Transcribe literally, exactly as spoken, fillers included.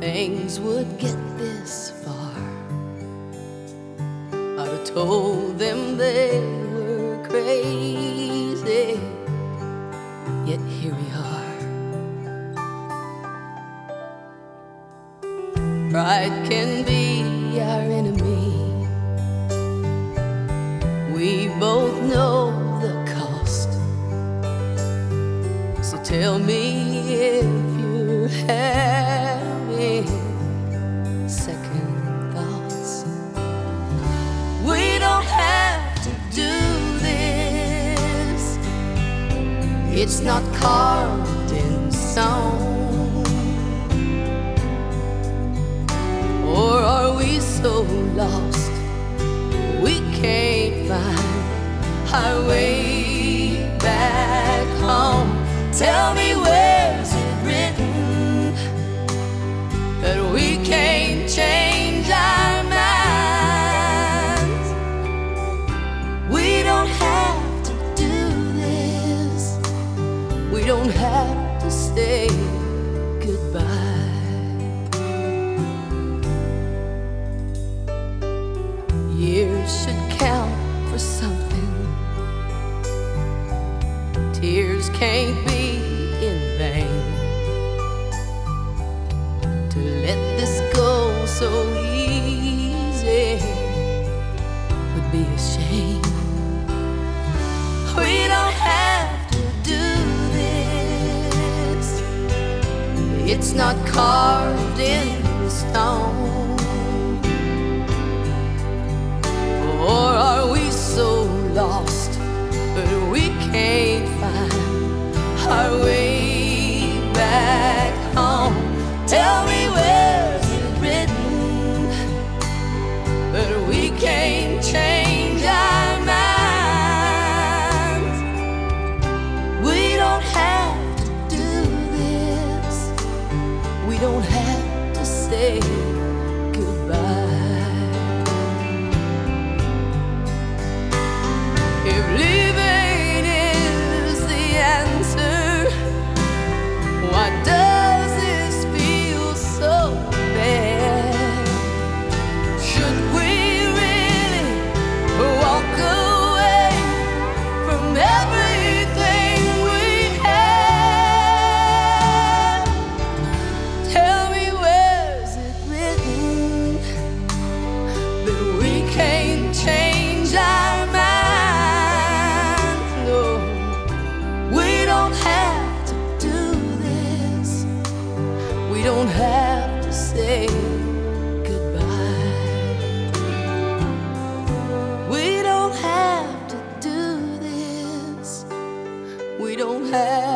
things would get this far, I'd have told them they were crazy. Yet here we are. Pride can be our enemy. We both know the cost. So tell me if you're having second thoughts. We don't have to do this. It's not carved in stone. Or are we so lost we can't find our way back home? Tell me, where's it written that we can't change our minds? We don't have to do this. We don't have to say goodbye. Years should count for something. Tears can't be in vain. To let this go so easy would be a shame. We don't have to do this. It's not carved in stone. Or are we so lost that we can't find our way back home? Tell me, where's it written that we can't change our minds? We don't have to do this. We don't have to say goodbye. If leaving is the answer, why does this feel so bad? Should we really walk away from everything we had? Tell me, where's it written that we can't change our minds? We don't have to say goodbye. We don't have to do this. We don't have